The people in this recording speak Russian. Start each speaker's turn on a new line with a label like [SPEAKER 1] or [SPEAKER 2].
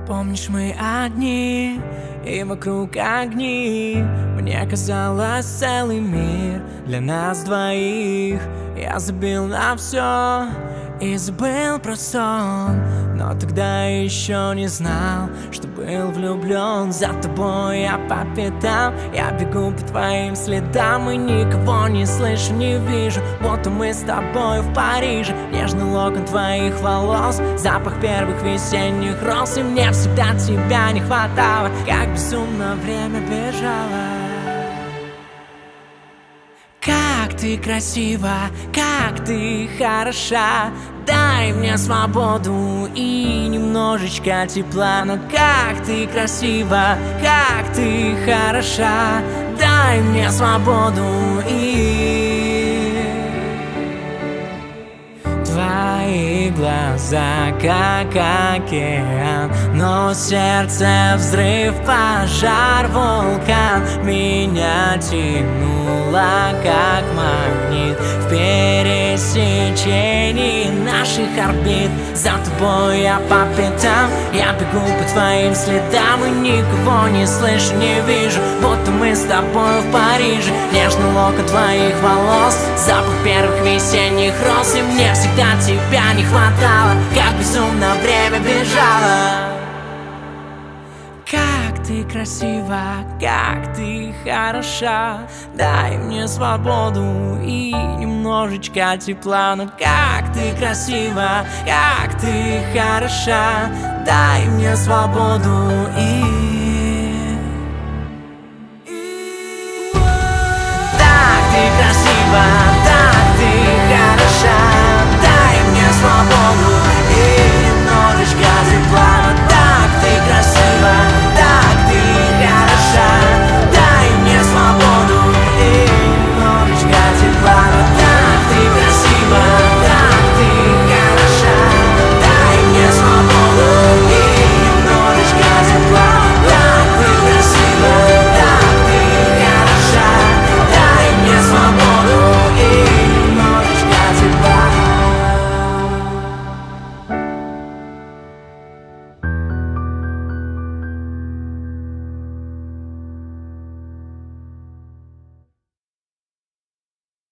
[SPEAKER 1] Помнишь, мы одни, и вокруг огни. Мне казалось, целый мир для нас двоих. Я забил на все и забыл про сон, но тогда еще не знал, что был влюблен. За тобой я по пятам, я бегу по твоим следам, и никого не слышу, не вижу, будто мы с тобой в Париже. Нежный локон твоих волос, запах первых весенних роз, и мне всегда тебя не хватало, как безумно время бежало. Как ты красива, как ты хороша, дай мне свободу и немножечко тепла. Но как ты красива, как ты хороша, дай мне свободу и... Твои глаза, как океан, но сердце взрыв, пожар, вулкан. Меня тянуло, как магнит, в пересечении наших орбит. За тобой я по пятам, я бегу по твоим следам, и никого не слышу, не вижу, будто мы с тобой в Париже. Нежный локон твоих волос, запах первых весенних роз, и мне всегда тебя не хватало, как безумно время бежало. Как ты красива, как ты хороша, дай мне свободу и немножечко тепла. Но как ты красива, как ты хороша, дай мне свободу и...